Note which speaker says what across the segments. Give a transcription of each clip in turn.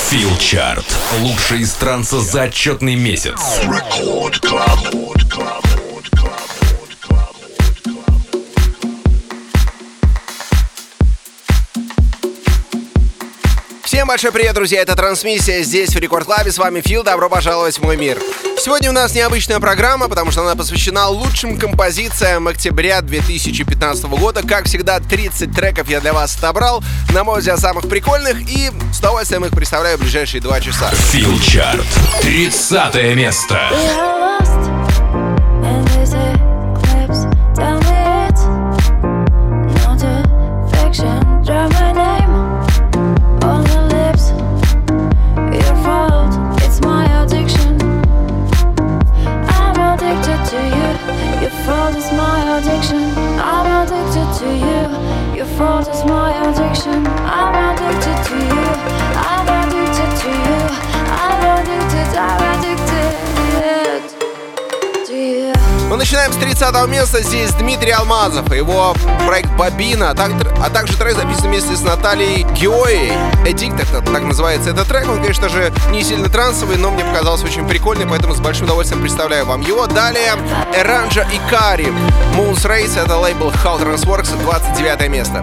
Speaker 1: Филчарт. Лучшие из транса за отчетный месяц.
Speaker 2: Record Club.
Speaker 3: Всем большой привет, друзья! Это трансмиссия здесь, в Рекорд Клабе. С вами Фил. Добро пожаловать в мой мир. Сегодня у нас необычная программа, потому что она посвящена лучшим композициям октября 2015 года. Как всегда, 30 треков я для вас отобрал. На мой взгляд, самых прикольных. И с удовольствием их представляю в ближайшие 2 часа.
Speaker 1: Филчарт. 30 место.
Speaker 3: Мы начинаем с 30-го места. Здесь Дмитрий Алмазов и его проект «Бобина», а также трек записан вместе с Натальей Геоей. «Addicted», так называется этот трек. Он, конечно же, не сильно трансовый, но мне показался очень прикольный, поэтому с большим удовольствием представляю вам его. Далее Эранджа и Кари, «Moon's Race», это лейбл How Trans Works, 29 место.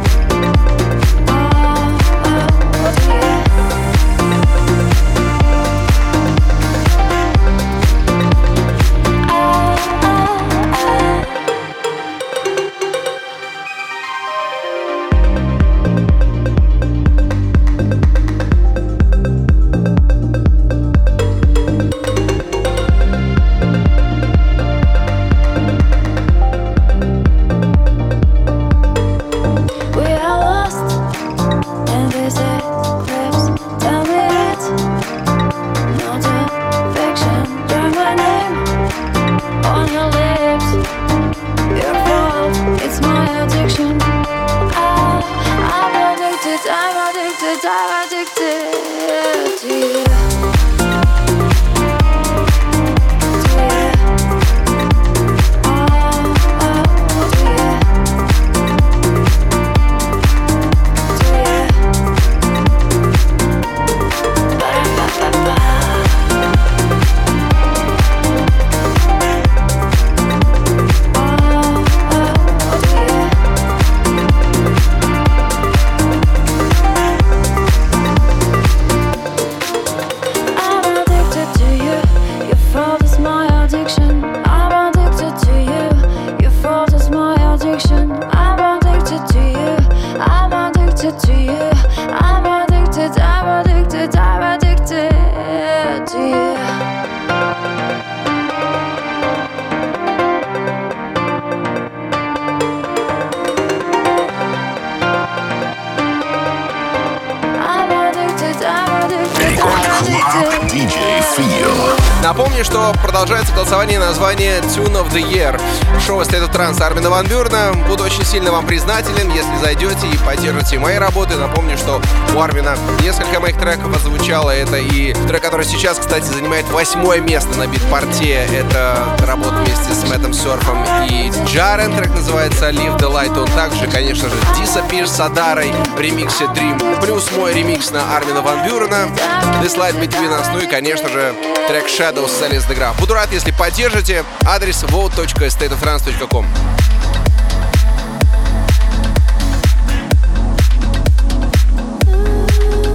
Speaker 3: Напомню, что продолжается голосование на название Tune of the Year. Шоу State of Trance Армина Ван Бюрена. Буду очень сильно вам признателен, если зайдете и поддержите мои работы. Напомню, что у Армина несколько моих треков озвучало. Это и трек, который сейчас, кстати, занимает 8 место на битпорте. Это работа вместе с Мэттом Сёрфом и Джарен. Трек называется Leave the Light. Он также, конечно же, Disappear с Адарой в ремиксе Dream. Плюс мой ремикс на Армина Ван Бюрена. This Light Between Us. Ну и, конечно же, трек Shadows с Alice de Graf. Буду рад, если поддержите. Адрес vote.stateoftrance.com.